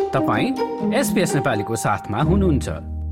तपाईं SBS नेपालीको साथमा हुनुहुन्छ।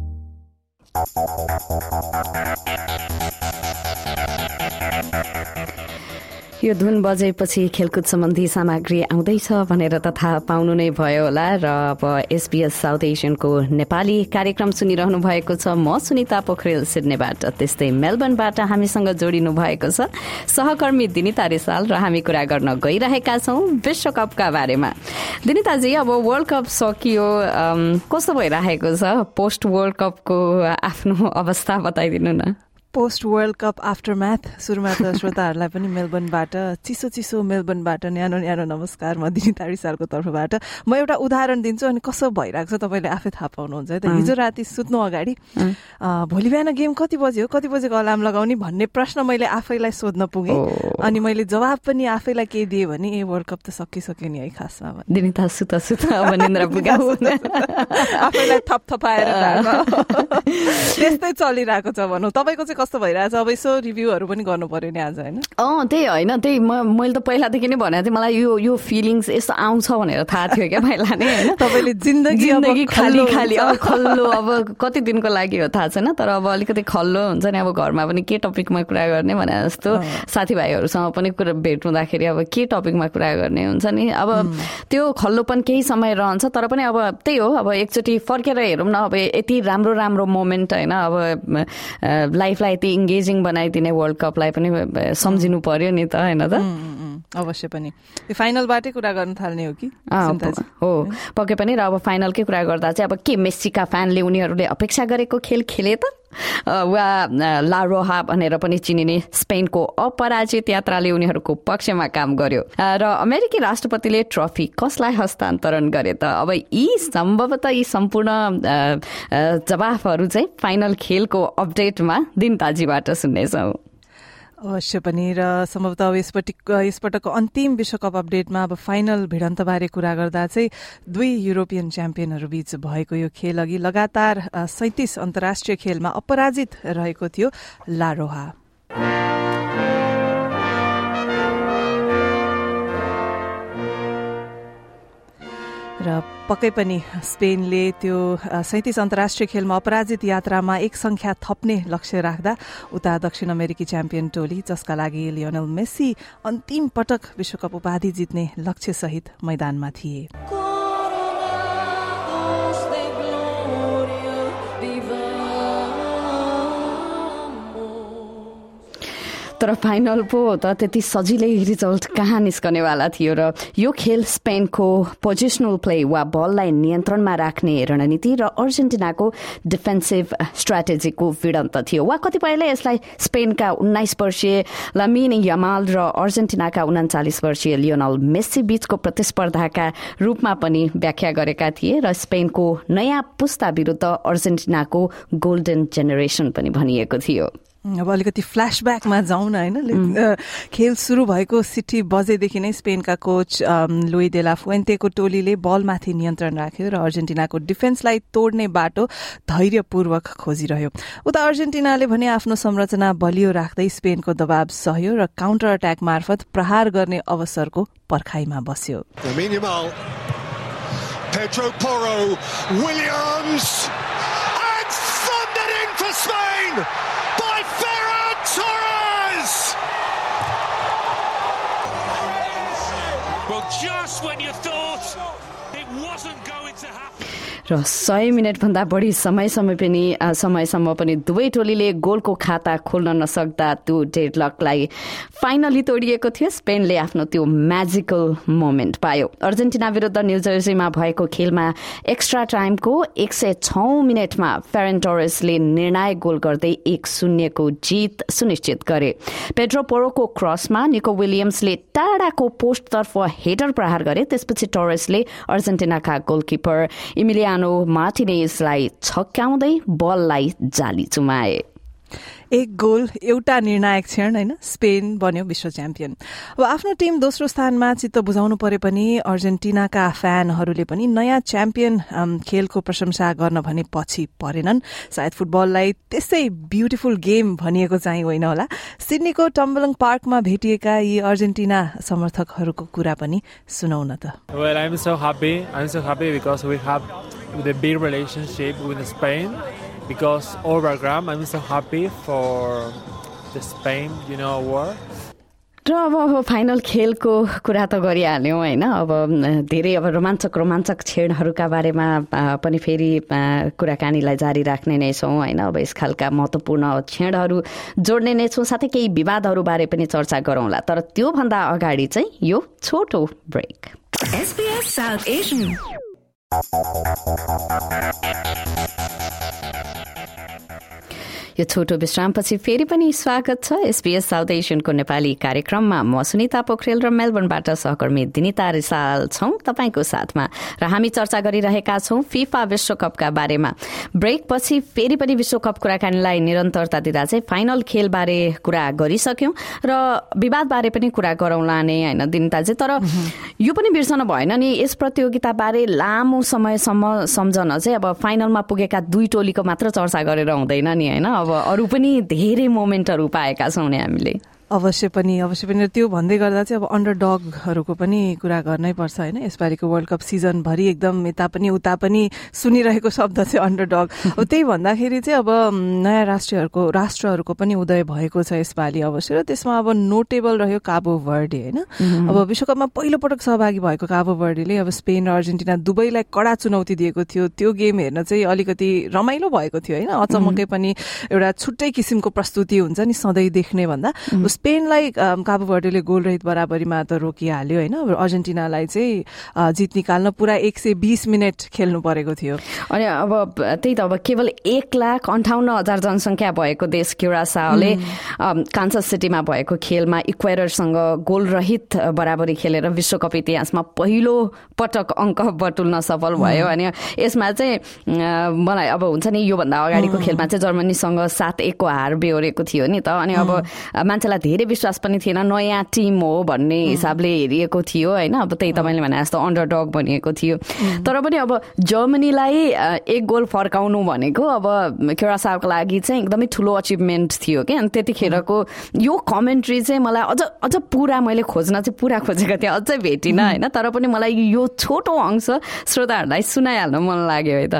यो धुन बजेपछि खेलकुद सम्बन्धी सामग्री आउँदैछ भनेर त थाहा पाउनु नै भयो होला र अब SBS साउथ एसियनको नेपाली कार्यक्रम सुनिरहनु भएको छ। म सुनिता पोखरेल सिडनीबाट, त्यस्तै मेलबर्नबाट हामीसँग जोडिनु भएको छ सहकर्मी दिनिता रिसाल र हामी कुरा गर्न गइरहेका छौँ विश्वकपका बारेमा। दिनिताजी, अब वर्ल्ड कप सकियो, कस्तो भइरहेको छ पोस्ट वर्ल्ड कपको आफ्नो अवस्था बताइदिनु न। Post world cup aftermath. सुरुमा त श्रोताहरूलाई पनि मेलबर्नबाट, चिसो मेलबर्नबाट न्यानो नमस्कार। म दिनिता रिसालको तर्फबाट म एउटा उदाहरण दिन्छु अनि कसो भइरहेको छ तपाईँले आफै थाहा पाउनुहुन्छ है त। हिजो राति सुत्नु अगाडि भोलि बिहान गेम कति बजेको अलार्म लगाउने भन्ने प्रश्न मैले आफैलाई सोध्न पुगेँ अनि मैले जवाब पनि आफैलाई के दिएँ भने वर्ल्ड कप त सकिसक्यो नि है खासमा। दिनिता सुत अब निन्द्रा पुगाउ आफैलाई थपथपाएर त्यस्तै चलिरहेको छ भनौँ। तपाईँको चाहिँ कस्तो भइरहेछ? अब यसो रिभ्यूहरू पनि गर्नु पर्यो नि आज, होइन? त्यही होइन, त्यही मैले त पहिलादेखि नै भनेको थिएँ मलाई यो फिलिङ्स यस्तो आउँछ भनेर थाहा थियो क्या पहिला नै, होइन? तपाईँले जिन्दगी खाली अब खल्लो, अब कति दिनको लागि हो थाहा छैन, तर अब अलिकति खल्लो हुन्छ नि। अब घरमा पनि के टपिकमा कुरा गर्ने भने जस्तो साथीभाइहरूसँग पनि कुरा भेट हुँदाखेरि अब के टपिकमा कुरा गर्ने हुन्छ नि। अब त्यो खल्लोपन केही समय रहन्छ, तर पनि अब त्यही हो, अब एकचोटि फर्केर हेरौँ न, अब यति राम्रो मोमेन्ट, होइन? अब लाइफलाई यति इङ्गेजिङ बनाइदिने वर्ल्ड कपलाई पनि सम्झिनु पर्यो नि त, होइन त? अवश्य पनि। फाइनलबाटै कुरा गर्न थाल्ने हो कि? हो, पक्कै पनि। र अब फाइनलकै कुरा गर्दा चाहिँ अब के मेस्सीका फ्यानले उनीहरूले अपेक्षा गरेको खेल खेले त? वा ला रोहा भनेर पनि चिनिने स्पेनको अपराजित यात्राले उनीहरूको पक्षमा काम गर्यो र अमेरिकी राष्ट्रपतिले ट्रफी कसलाई हस्तान्तरण गरे त? अब सम्भवतः यी सम्पूर्ण जवाफहरू चाहिँ फाइनल खेलको अपडेटमा दिनताजीबाट सुन्नेछौँ। अवश्य पनि। र सम्भवतः यसपटकको अन्तिम विश्वकप अपडेटमा अब फाइनल भिडन्तबारे कुरा गर्दा चाहिँ दुई युरोपियन च्याम्पियनहरू बीच भएको यो खेल अघि लगातार 37 अन्तर्राष्ट्रिय खेलमा अपराजित रहेको थियो ला रोहा। र पक्कै पनि स्पेनले त्यो 37 अन्तर्राष्ट्रिय खेलमा अपराजित यात्रामा एक संख्या थप्ने लक्ष्य राख्दा उता दक्षिण अमेरिकी च्याम्पियन टोली, जसका लागि लियोनल मेस्सी अन्तिम पटक विश्वकप उपाधि जित्ने लक्ष्यसहित मैदानमा थिए। तर फाइनल पो त त्यति सजिलै रिजल्ट कहाँ निस्कनेवाला थियो र यो खेल स्पेनको पोजिसनल प्ले वा बललाई नियन्त्रणमा राख्ने रणनीति र अर्जेन्टिनाको डिफेन्सिभ स्ट्राटेजीको भिडन्त थियो। वा कतिपयले यसलाई स्पेनका 19 वर्षीय लामिन यामाल र अर्जेन्टिनाका 39 वर्षीय लियोनल मेस्सी बीचको प्रतिस्पर्धाका रूपमा पनि व्याख्या गरेका थिए र स्पेनको नयाँ पुस्ता विरुद्ध अर्जेन्टिनाको गोल्डन जेनेरेसन पनि भनिएको थियो। अब अलिकति फ्ल्यासब्याकमा जाउँ न, होइन? खेल सुरु भएको सिटी बजेदेखि नै स्पेनका कोच लुई डेला फुएन्टेको टोलीले बलमाथि नियन्त्रण राख्यो र अर्जेन्टिनाको डिफेन्सलाई तोड्ने बाटो धैर्यपूर्वक खोजिरह्यो। उता अर्जेन्टिनाले भने आफ्नो संरचना बलियो राख्दै स्पेनको दबाव सहयो र काउन्टर अट्याक मार्फत प्रहार गर्ने अवसरको पर्खाइमा बस्यो। Pedro Porro, Williams, and thundered in for Spain by Ferran Torres! Well, just when you thought it wasn't going to happen. र 100 मिनटभन्दा बढी समयसम्म पनि दुवै टोलीले गोलको खाता खोल्न नसक्दा त्यो डेडलकलाई फाइनली तोडिएको थियो। स्पेनले आफ्नो त्यो म्याजिकल मोमेन्ट पायो। अर्जेन्टिना विरुद्ध न्यू जर्सीमा भएको खेलमा एक्स्ट्रा टाइमको 106 मिनटमा फेरन टोरेसले निर्णायक गोल गर्दै 1-0 को जित सुनिश्चित गरे। पेड्रो पोरोको क्रसमा निको विलियम्सले टाढाको पोस्टतर्फ हेडर प्रहार गरे। त्यसपछि टोरेसले अर्जेन्टिनाका गोलकिपर इमिलियानो मार्टिनेजलाई छक्काउँदै बललाई जाली चुमाए। एक गोल एउटा निर्णायक क्षण हैन, स्पेन बन्यो विश्व च्याम्पियन। अब आफ्नो टिम दोस्रो स्थानमा चित्त बुझाउनु परे पनि अर्जेन्टिनाका फ्यानहरूले पनि नयाँ च्याम्पियन खेलको प्रशंसा गर्न भने पछि परेनन्। सायद फुटबललाई त्यसै ब्युटिफुल गेम भनिएको चाहिँ होइन होला। सिडनीको टम्बलिङ पार्कमा भेटिएका यी अर्जेन्टिना समर्थकहरूको कुरा पनि सुनौ न त। Well, I'm so happy because we have the big relationship with Spain. Because all background, I'm so happy for the Spain, war. र अब फाइनल खेलको कुरा त गरिहाल्यौँ होइन। अब धेरै अब रोमाञ्चक क्षणहरूका बारेमा पनि फेरि कुराकानीलाई जारी राख्ने नै छौँ होइन। अब यस खालका महत्त्वपूर्ण क्षणहरू जोड्ने नै छौँ, साथै केही विवादहरू बारे पनि चर्चा गरौँला। तर त्योभन्दा अगाडि चाहिँ यो छोटो ब्रेक। SBS South Asian यो छोटो विश्रामपछि फेरि पनि स्वागत छ SBS साउथ एसियनको नेपाली कार्यक्रममा। म सुनिता पोखरेल र मेलबर्नबाट सहकर्मी दिनिता रिसाल छौं तपाईको साथमा र हामी चर्चा गरिरहेका छौं फिफा विश्वकपका बारेमा। ब्रेकपछि फेरि पनि विश्वकप कुराकानीलाई निरन्तरता दिँदा चाहिँ फाइनल खेलबारे कुरा गरिसक्यौं र विवादबारे पनि कुरा गरौँला नै हैन दिनिताजी। तर यो पनि बिर्सन भएन नि, यस प्रतियोगिताबारे लामो समयसम्म सम्झन चाहिँ अब फाइनलमा पुगेका दुई टोलीको मात्र चर्चा गरेर हुँदैन नि हैन। अब अरू पनि धेरै मोमेन्टहरू पाएका छौँ नि हामीले। अवश्य पनि त्यो भन्दै गर्दा चाहिँ अब अन्डरडगहरूको पनि कुरा गर्नै पर्छ हैन। यसपालिको वर्ल्ड कप सिजन भरि एकदम यता पनि उता पनि सुनिरहेको शब्द चाहिँ अन्डरडग। अब त्यही भन्दाखेरि चाहिँ अब नयाँ राष्ट्रहरूको पनि उदय भएको छ यसपालि अवश्य, र त्यसमा अब नोटेबल रह्यो काबो भर्डे हैन। अब विश्वकपमा पहिलो पटक सहभागी भएको काबो भर्डेले अब स्पेन र अर्जेन्टिना दुवैलाई कडा चुनौती दिएको थियो। त्यो गेम हेर्न चाहिँ अलिकति रमाइलो भएको थियो हैन। अचम्मकै पनि एउटा छुट्टै किसिमको प्रस्तुति हुन्छ नि सधैँ देख्ने भन्दा। स्पेनलाई काबो भर्डेले गोल रहित बराबरीमा त रोकिहाल्यो हैन। अर्जेन्टिनालाई चाहिँ जित निकाल्न पुरा 120 मिनेट खेल्नु परेको थियो। अनि अब त्यही त अब केवल 1,58,000 जनसङ्ख्या भएको देश क्युरासाओले कान्सास सिटीमा भएको खेलमा इक्वेडरसँग गोल रहित बराबरी खेलेर विश्वकप इतिहासमा पहिलो पटक अङ्क बटुल्न सफल भयो। अनि यसमा चाहिँ मलाई अब हुन्छ नि योभन्दा अगाडिको खेलमा चाहिँ जर्मनीसँग 7-1 को हार बेहोरेको थियो नि त। अनि अब मान्छेलाई धेरै विश्वास पनि थिएन, नयाँ टिम हो भन्ने हिसाबले हेरिएको थियो हैन। अब त्यही तपाईले भने जस्तो अन्डरडग बनिएको थियो। तर पनि अब जर्मनीलाई 1 गोल फर्काउनु भनेको अब क्युरासाओको लागि चाहिँ एकदमै ठुलो अचिभमेन्ट थियो के। अनि त्यतिखेरको यो कमेन्ट्री चाहिँ मलाई अझ पुरा मैले खोजेको थिएँ, अझै भेटिन हैन। तर पनि मलाई यो छोटो अंश श्रोताहरूलाई सुनाइहाल्न मन लाग्यो है त।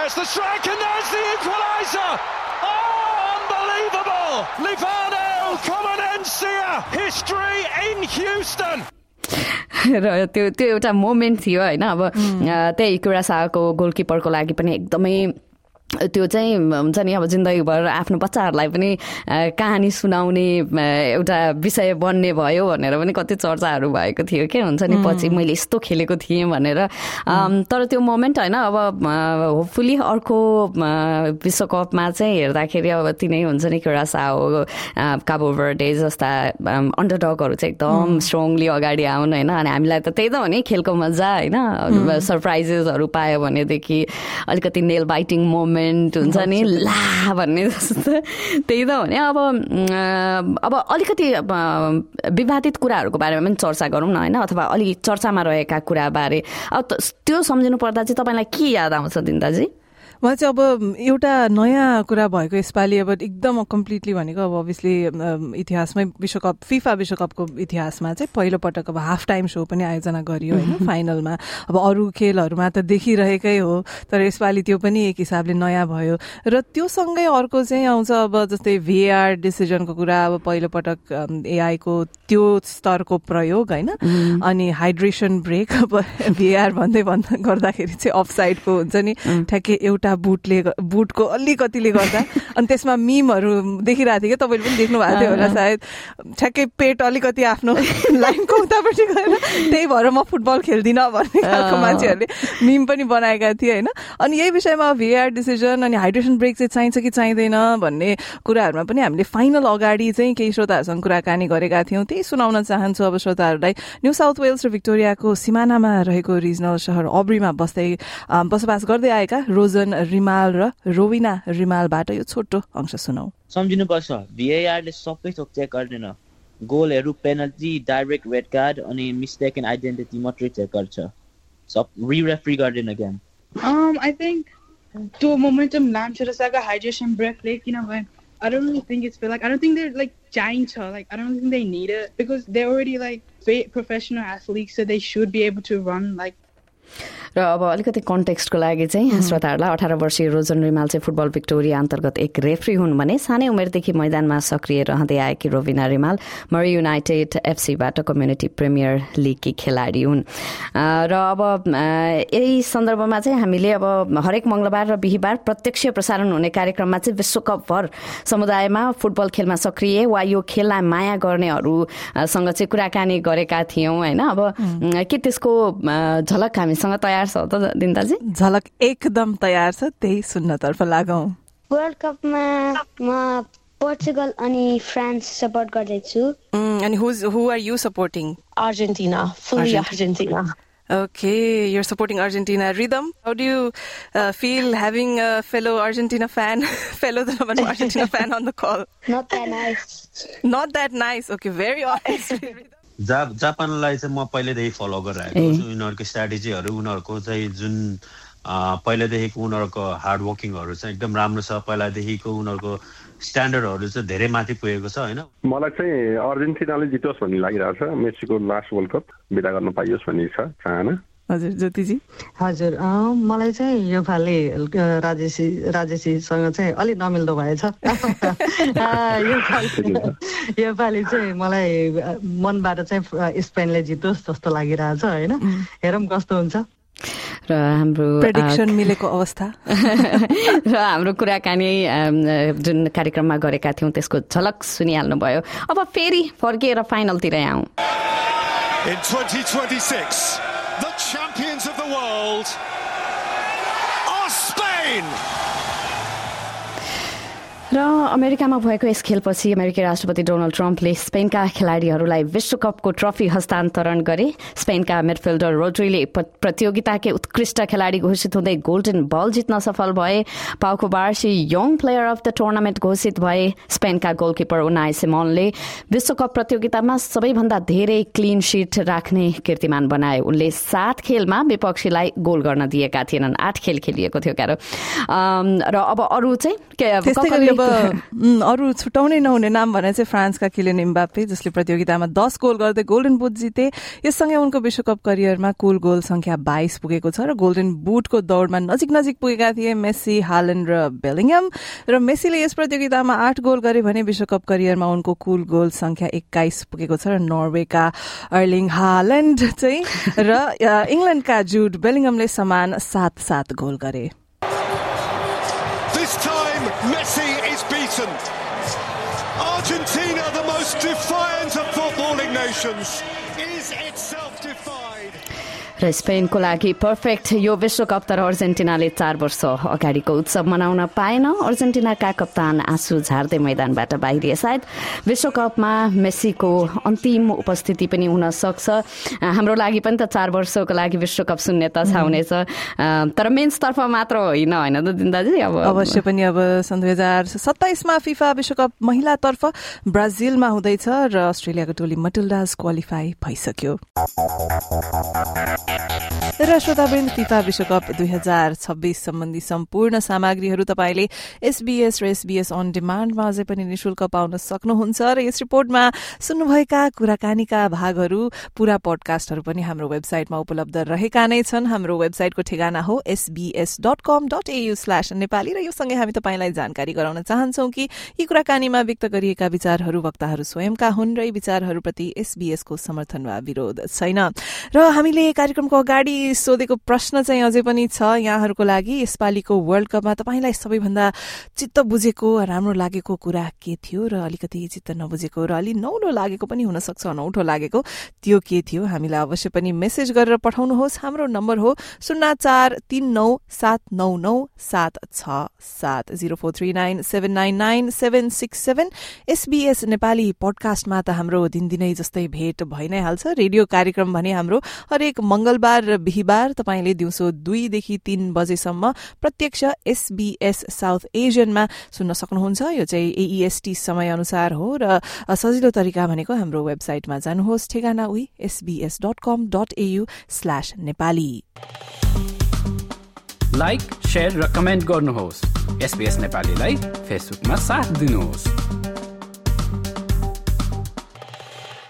History in Houston. र त्यो एउटा मोमेन्ट थियो हैन। अब त्यही क्युरासाओको गोलकिपरको लागि पनि एकदमै त्यो चाहिँ हुन्छ नि अब जिन्दगीभर आफ्नो बच्चाहरूलाई पनि कहानी सुनाउने एउटा विषय बन्ने भयो भनेर पनि कति चर्चाहरू भएको थियो के हुन्छ नि, पछि मैले यस्तो खेलेको थिएँ भनेर। तर त्यो मोमेन्ट होइन अब होपफुली अर्को विश्वकपमा चाहिँ हेर्दाखेरि अब तिनै हुन्छ नि क्युरासाओ काबो भर्डे जस्ता अन्डरडगहरू चाहिँ एकदम स्ट्रङली अगाडि आउनु होइन। अनि हामीलाई त त्यही त हो नि खेलको मजा होइन। सरप्राइजेसहरू पायो भनेदेखि अलिकति नेल बाइटिङ मोमेन्ट हुन्छ नि ला भन्ने जस्तो त्यही त हो नि। अब अलिकति विवादित कुराहरूको बारेमा पनि चर्चा गरौँ न होइन, अथवा अलि चर्चामा रहेका कुराबारे। अब त्यो सम्झिनु पर्दा चाहिँ तपाईँलाई के याद आउँछ दिन्दाजी? मलाई चाहिँ अब एउटा नयाँ कुरा भएको यसपालि अब एकदम कम्प्लिटली भनेको अब अभियसली इतिहासमै फिफा विश्वकपको इतिहासमा चाहिँ पहिलो पटक अब हाफ टाइम शो पनि आयोजना गरियो होइन फाइनलमा। अब अरू खेलहरूमा त देखिरहेकै हो, तर यसपालि त्यो पनि एक हिसाबले नयाँ भयो। र त्यो सँगै अर्को चाहिँ आउँछ अब जस्तै VAR डिसिजनको कुरा। अब पहिलो पटक AI को त्यो स्तरको प्रयोग होइन। अनि हाइड्रेसन ब्रेक। अब VAR भन्दै गर्दाखेरि चाहिँ अफसाइडको हुन्छ नि ठ्याक्कै एउटा बुटको अलिकतिले गर्दा। अनि त्यसमा मिमहरू देखिरहेको थियो कि तपाईँले पनि देख्नु भएको थियो होला सायद, ठ्याक्कै पेट अलिकति आफ्नो लाइनको उतापट्टि गएर त्यही भएर म फुटबल खेल्दिनँ भन्ने खालको मान्छेहरूले मिम पनि बनाएका थिए होइन। अनि यही विषयमा VAR डिसिजन अनि हाइड्रेसन ब्रेक चाहिँ चाहिन्छ कि चाहिँदैन भन्ने कुराहरूमा पनि हामीले फाइनल अगाडि चाहिँ केही श्रोताहरूसँग कुराकानी गरेका थियौँ। त्यही सुनाउन चाहन्छु अब श्रोताहरूलाई। न्यू साउथ वेल्स र भिक्टोरियाको सिमानामा रहेको रिजनल सहर अब्रीमा बसोबास गर्दै आएका रोजन रिमाल र रोविना रिमालबाट यो छोटो अंश सुनौ। सम्झिनुपर्छ VAR ले सबै थोक चेक गर्दैन, गोलहरू, पेनल्टी, डाइरेक्ट रेड कार्ड अनि मिस्टेकन आइडेन्टिटी मात्रै चेक गर्छ, सब रेफ्री गर्दैन game. I think to momentum Lamchura Saga hydration break play I don't really think it's fair. Like I don't think they're like trying to like I don't think they need it because they're already like professional athletes, so they should be able to run like. र अब अलिकति कन्टेक्स्टको लागि चाहिँ श्रोताहरूलाई 18 वर्षीय रोजन रिमाल चाहिँ football Victoria अन्तर्गत एक रेफ्री हुन् भने सानै उमेरदेखि मैदानमा सक्रिय रहँदै आएकी रोविना रिमाल मरी युनाइटेड एफसीबाट कम्युनिटी प्रिमियर लिगकी खेलाडी हुन्। र अब यही सन्दर्भमा चाहिँ हामीले अब हरेक मंगलबार र बिहीबार प्रत्यक्ष प्रसारण हुने कार्यक्रममा चाहिँ विश्वकपभर समुदायमा फुटबल खेलमा सक्रिय वा यो खेललाई माया गर्नेहरूसँग चाहिँ कुराकानी गरेका थियौं हैन। अब के त्यसको झलक हामीसँग तयार छ त दिन्दाजी? झलक एकदम तयार छ, त्यही सुन्नतर्फ लागौं। वर्ल्ड कपमा म पोर्चुगल अनि फ्रान्स सपोर्ट गर्दैछु। And who are you supporting? Argentina, fully Argentina. Okay, you're supporting Argentina. Rhythm, how do you feel having a fellow Argentina fan, Argentina fan on the call? Not that nice. Not that nice. Okay, very honest. जापानलाई चाहिँ म पहिलेदेखि follow गरिरहेको छु। उनीहरूको स्ट्र्याटेजीहरू, उनीहरूको चाहिँ जुन पहिलेदेखिको उनीहरूको हार्ड वर्किङहरू चाहिँ एकदम राम्रो छ। पहिलादेखिको उनीहरूको स्ट्यान्डर्डहरू चाहिँ धेरै माथि पुगेको छ हैन। मलाई चाहिँ अर्जेन्टिनाले जितोस् भन्ने लागिरहेको छ। मेसीको लास्ट वर्ल्ड कप बिदा गर्न पाइयोस् भन्ने छ चाहना। हजुर ज्योतिजी? हजुर मलाई चाहिँ यो पालि राजेशजीसँग चाहिँ अलि नमिल्दो भएछ। यो पालि चाहिँ मलाई मनबाट चाहिँ स्पेनले जितोस् जस्तो लागिरहेछ हैन। हेरौँ कस्तो हुन्छ। र हाम्रो प्रेडिक्सन मिलेको अवस्था र हाम्रो कुराकानी जुन कार्यक्रममा गरेका थियौं त्यसको झलक सुनिहाल्नु भयो। अब फेरि फर्किएर फाइनलतिर आउँ। In 2026 the champions of the world are Spain. र अमेरिकामा भएको यस खेलपछि अमेरिकी राष्ट्रपति डोनाल्ड ट्रम्पले स्पेनका खेलाडीहरूलाई विश्वकपको ट्रफी हस्तान्तरण गरे। स्पेनका मिडफिल्डर रोड्रीले प्रतियोगिताकै उत्कृष्ट खेलाडी घोषित हुँदै गोल्डन बल जित्न सफल भए। Pau Cubarsi young player of the tournament घोषित भए। स्पेनका गोलकिपर उनाई सिमोनले विश्वकप प्रतियोगितामा सबैभन्दा धेरै क्लिन शीट राख्ने कीर्तिमान बनाए। उनले 7 खेलमा विपक्षीलाई गोल गर्न दिएका थिएनन्। 8 खेल खेलिएको थियो क्यारो। र अब अरू चाहिँ अरू छुटाउनै नहुने नाम भने चाहिँ फ्रान्सका किलियन एम्बाप्पे, जसले प्रतियोगितामा 10 गोल गर्दै गोल्डन बुट जिते। यससँगै उनको विश्वकप करियरमा कुल गोल संख्या 22 पुगेको छ र गोल्डन बुटको दौडमा नजिक पुगेका थिए मेसी, हालन्ड र बेलिङहम। र मेसीले यस प्रतियोगितामा 8 गोल गरे भने विश्वकप करियरमा उनको कुल गोल संख्या 21 पुगेको छ। र नर्वेका अर्लिङ हालन्ड चाहिँ र इंग्ल्यान्डका जुड बेलिङहमले समान 7 गोल गरे। This time Messi is beaten. Argentina, the most defiant of footballing nations, is itself defied. र स्पेनको लागि पर्फेक्ट यो विश्वकप तर अर्जेन्टिनाले 4 वर्ष अगाडिको उत्सव मनाउन पाएन। अर्जेन्टिनाका कप्तान आँसु झार्दै मैदानबाट बाहिरिए। सायद विश्वकपमा मेसीको अन्तिम उपस्थिति पनि हुन सक्छ। हाम्रो लागि पनि त 4 वर्षको लागि विश्वकप शून्यता छाउनेछ, तर मेन्स तर्फ मात्र होइन त दिन्दाजी। अब अवश्य पनि अब सन् 2027 मा फिफा विश्वकप महिला तर्फ ब्राजिलमा हुँदैछ र अस्ट्रेलियाको टोली मटिल्डाज क्वालिफाई भइसक्यो। र श्रोतावृन्द, फिफा विश्वकप 2026 सम्बन्धी सम्पूर्ण सामग्रीहरू तपाईले SBS र SBS अन डिमान्डमा अझै पनि निशुल्क पाउन सक्नुहुन्छ। र यस रिपोर्टमा सुन्नुभएका कुराकानीका भागहरू, पूरा पडकास्टहरू पनि हाम्रो वेबसाइटमा उपलब्ध रहेका नै छन्। हाम्रो वेबसाइटको ठेगाना हो sbs.com.au/नेपाली। र यो सँगै हामी तपाईलाई जानकारी गराउन चाहन्छौं कि यी कुराकानीमा व्यक्त गरिएका विचारहरू वक्ताहरू स्वयंका हुन् र यी विचारहरूप्रति SBS को समर्थन वा विरोध छैन। र हामीले कार्यक्रमको अगाडि सोधेको प्रश्न चाहिँ अझै पनि छ यहाँहरूको लागि। यसपालिको वर्ल्ड कपमा तपाईलाई सबैभन्दा चित्त बुझेको, राम्रो लागेको कुरा के थियो र अलिकति चित्त नबुझेको र अलि नौलो लागेको पनि हुन सक्छ, अनौठो लागेको त्यो के थियो? हामीलाई अवश्य पनि मेसेज गरेर पठाउनुहोस्। हाम्रो नम्बर हो 0439799767 0439799767। SBS नेपाली पडकास्टमा त हाम्रो दिनदिनै जस्तै भेट भइ नै हाल्छ। रेडियो कार्यक्रम भने हाम्रो हरेक मंगल मंगलबार बिहीबार तपाईले दिउँसो 2 देखि 3 बजेसम्म प्रत्यक्ष SBS साउथ एशियनमा सुन्न सक्नुहुन्छ। यो चाहिँ AEST समय अनुसार हो र सजिलो तरिका भनेको हाम्रो वेबसाइटमा जानुहोस्, ठेगाना उही sbs.com.au/nepali। लाइक, शेयर र कमेन्ट गर्नुहोस्। SBS नेपालीलाई फेसबुकमा साथ दिनुहोस्।